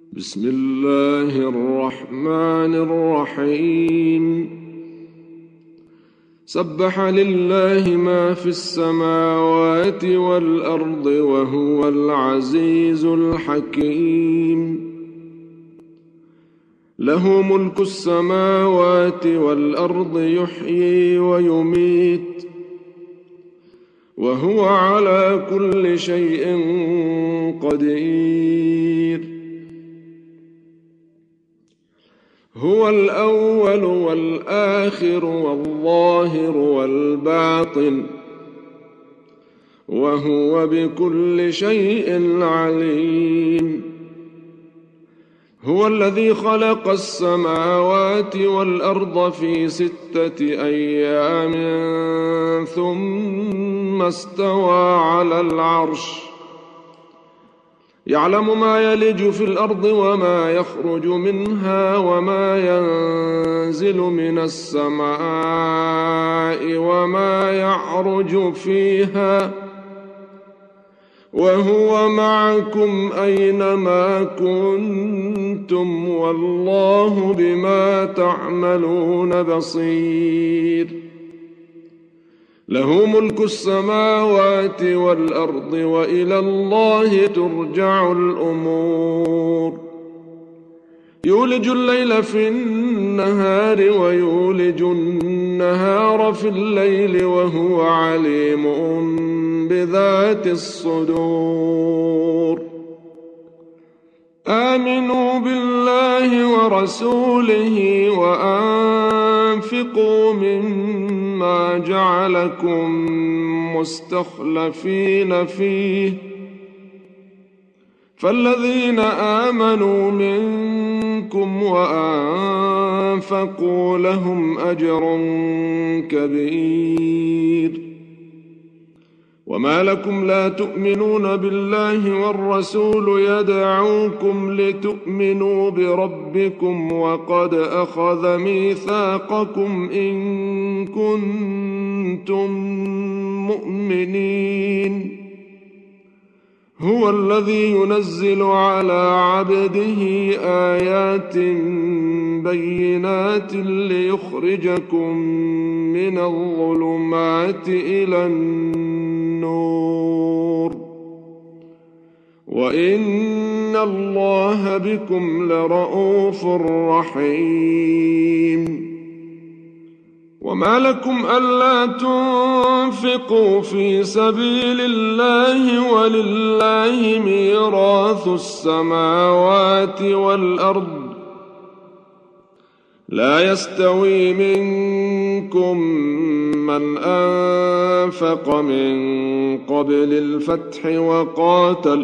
بسم الله الرحمن الرحيم سبح لله ما في السماوات والأرض وهو العزيز الحكيم له ملك السماوات والأرض يحيي ويميت وهو على كل شيء قدير هو الأول والآخر والظاهر والباطن وهو بكل شيء عليم هو الذي خلق السماوات والأرض في 6 أيام ثم استوى على العرش يعلم ما يلج في الأرض وما يخرج منها وما ينزل من السماء وما يعرج فيها وهو معكم أينما كنتم والله بما تعملون بصير له ملك السماوات والأرض وإلى الله ترجع الأمور يولج الليل في النهار ويولج النهار في الليل وهو عليم بذات الصدور آمنوا بالله ورسوله وأنفقوا مما جعلكم مستخلفين فيه فالذين آمنوا منكم وأنفقوا لهم أجر كبير وما لكم لا تؤمنون بالله والرسول يدعوكم لتؤمنوا بربكم وقد أخذ ميثاقكم إن كنتم مؤمنين هو الذي ينزل على عبده آيات بينات ليخرجكم من الظلمات إلى النور وإن الله بكم لرءوف رحيم وما لكم ألا تنفقوا في سبيل الله ولله ميراث السماوات والأرض لا يستوي منكم من أنفق من قبل الفتح وقاتل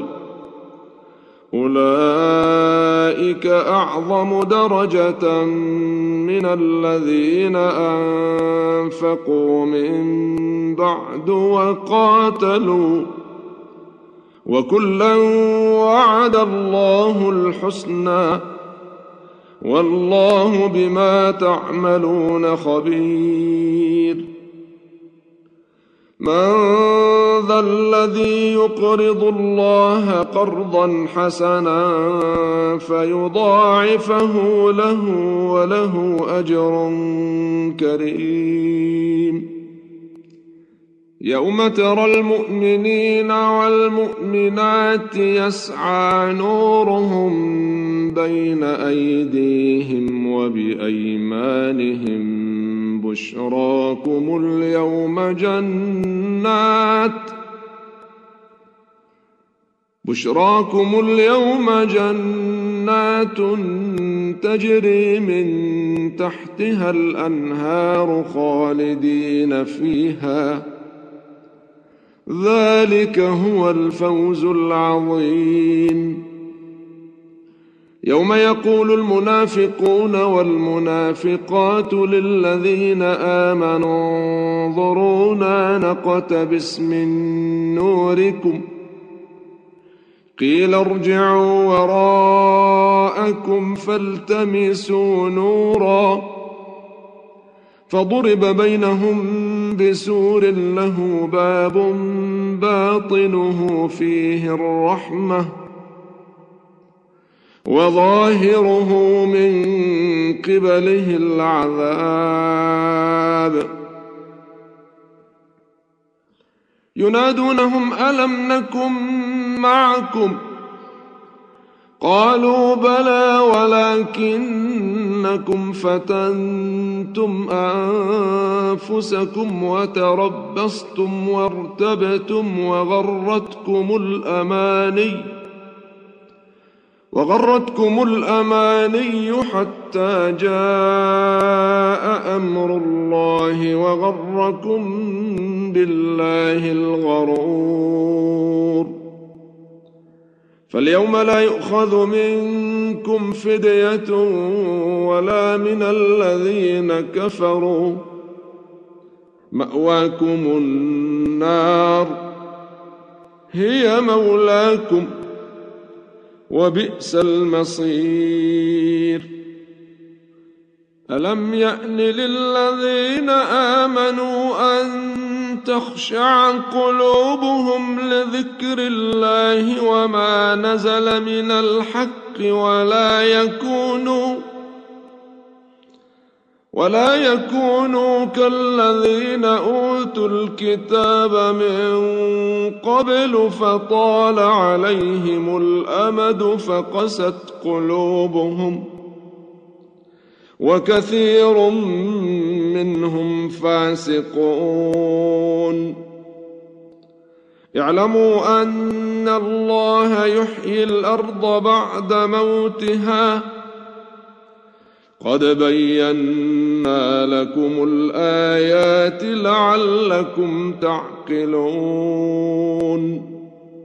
أولئك أعظم درجة من الذين أنفقوا من بعد وقاتلوا وكلا وعد الله الحسنى والله بما تعملون خبير من ذا الذي يقرض الله قرضا حسنا فيضاعفه له وله أجر كريم يوم ترى المؤمنين والمؤمنات يسعى نورهم بين أيديهم وبأيمانهم بشراكم اليوم جنات تجري من تحتها الأنهار خالدين فيها ذلك هو الفوز العظيم يوم يقول المنافقون والمنافقات للذين آمنوا انظرونا نقتبس من نوركم قيل ارجعوا وراءكم فالتمسوا نورا فضرب بينهم بسور له باب باطنه فيه الرحمة وظاهره من قبله العذاب. ينادونهم ألم نكن معكم قالوا بلى ولكنكم فتنتم أنفسكم وتربصتم وارتبتم وغرتكم الأماني حتى جاء أمر الله وغركم بالله الغرور. فاليوم لا يؤخذ منكم فدية ولا من الذين كفروا، مأواكم النار هي مولاكم وبئس المصير. ألم يأن للذين آمنوا أن تخشع قلوبهم لذكر الله وما نزل من الحق ولا يكونوا كالذين أوتوا الكتاب من قبل فطال عليهم الأمد فقست قلوبهم وكثير منهم فاسقون. اعلموا أن الله يحيي الأرض بعد موتها قد بينا لكم الآيات لعلكم تعقلون.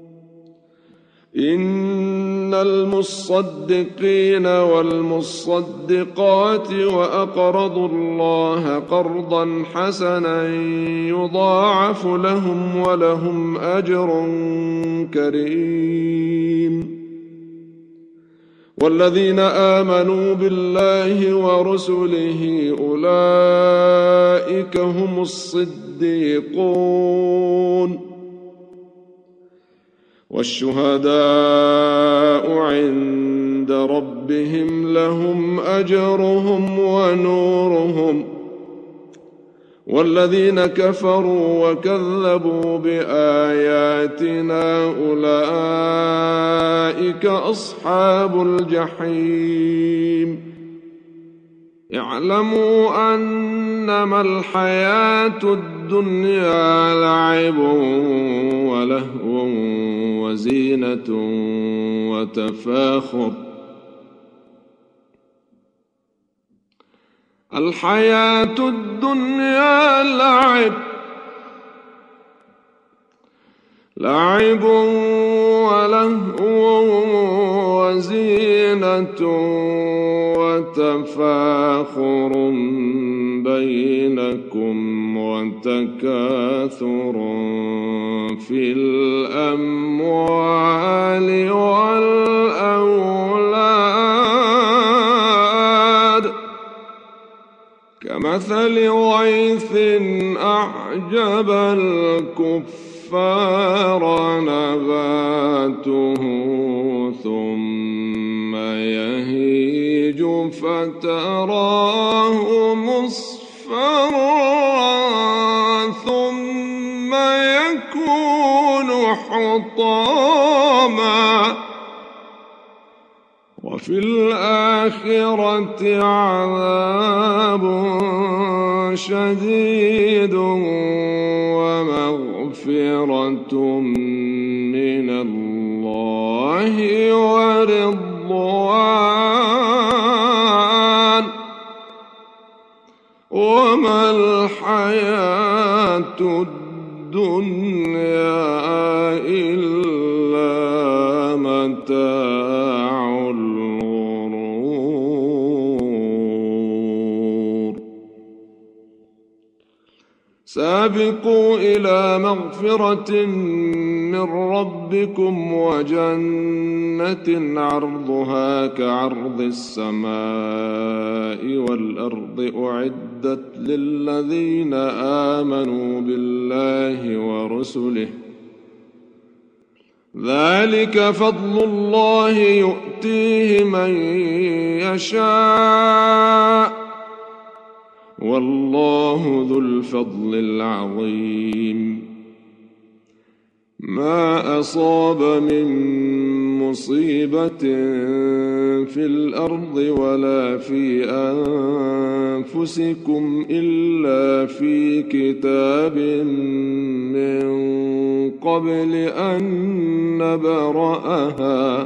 إن المصدقين والمصدقات وأقرضوا الله قرضا حسنا يضاعف لهم ولهم أجر كريم. والذين آمنوا بالله ورسله أولئك هم الصديقون والشهداء عند ربهم لهم أجرهم ونورهم. والذين كفروا وكذبوا بآياتنا أولئك أصحاب الجحيم. اعلموا أنما الحياة الدنيا لعب ولهو وزينة وتفاخر. الحياة الدنيا لعب ولهو وزينة وتفاخر بينكم وتكاثر في الأموال والأولاد كمثل غيث أعجب الكفار نباته ثم يهيج فتراه مصفرا ثم يكون حطاما وفي الآخرة عذاب شديد ومغفرة من الله ورضوان وما الحياة الدنيا إلا متاع الغرور. سابقوا إلى مغفرة من ربكم وجنة عرضها كعرض السماء والأرض أعدت للذين آمنوا بالله ورسله ذلك فضل الله يؤتيه من يشاء والله ذو الفضل العظيم ما أصاب من مصيبة في الأرض ولا في أنفسكم إلا في كتاب من قبل أن نبرأها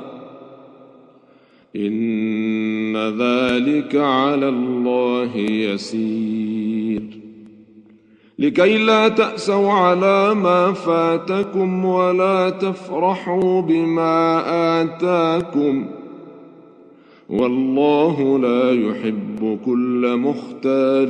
إن ذلك على الله يسير لكي لا تأسوا على ما فاتكم ولا تفرحوا بما آتاكم والله لا يحب كل مختال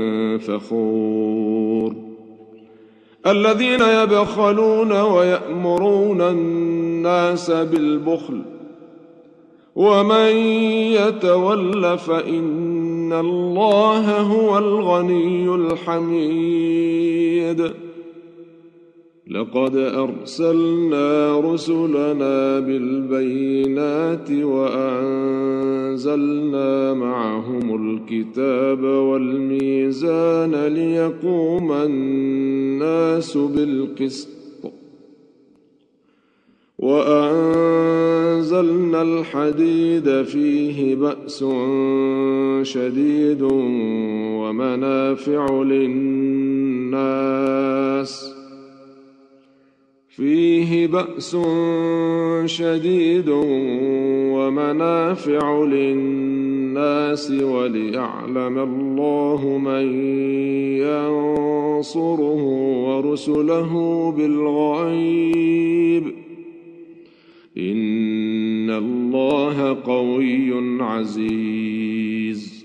فخور الذين يبخلون ويأمرون الناس بالبخل ومن يتول فإن الله هو الغني الحميد لقد أرسلنا رسلنا بالبينات وأنزلنا معهم الكتاب والميزان ليقوم الناس بالقسط وأنزلنا الحديد فيه بأس شديد ومنافع للناس وليعلم الله من ينصره ورسله بالغيب إن الله قوي عزيز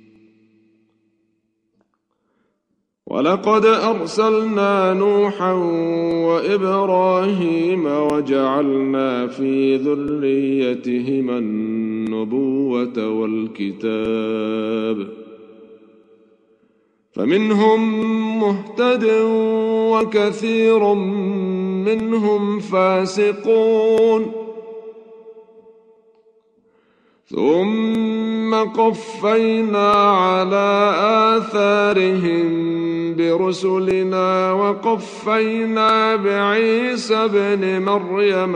ولقد أرسلنا نوحا وإبراهيم وجعلنا في ذريتهما النبوة والكتاب فمنهم مهتد وكثير منهم فاسقون ثم قفينا على آثارهم برسلنا وقفينا بعيسى ابن مريم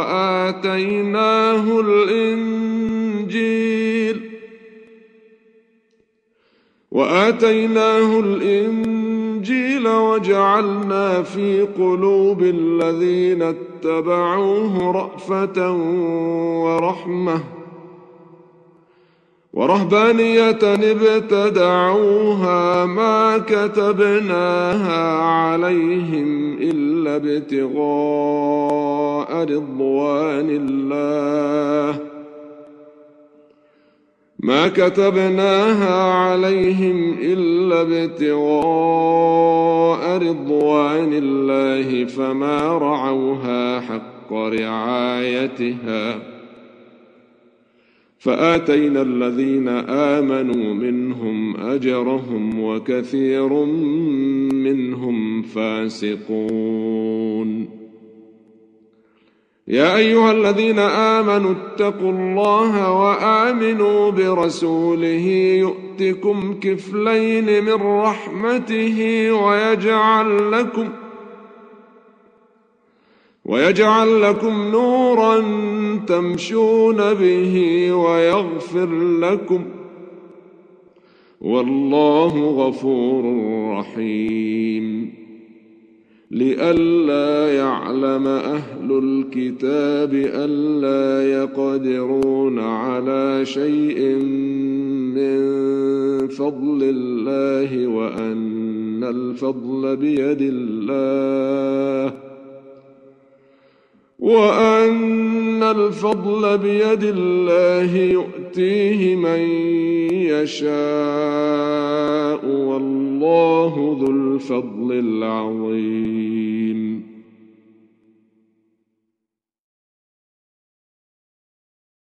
وآتيناه الإنجيل وجعلنا في قلوب الذين اتبعوه رأفة ورحمة ورهبانية ابتدعوها ما كتبناها عليهم إلا ابتغاء رضوان الله فما رعوها حق رعايتها فآتينا الذين آمنوا منهم أجرهم وكثير منهم فاسقون يا أيها الذين آمنوا اتقوا الله وآمنوا برسوله يؤتكم كفلين من رحمته ويجعل لكم نورا تمشون به ويغفر لكم والله غفور رحيم لئلا يعلم أهل الكتاب ألا يقدرون على شيء من فضل الله وأن الفضل بيد الله يؤتيه من يشاء والله ذو الفضل العظيم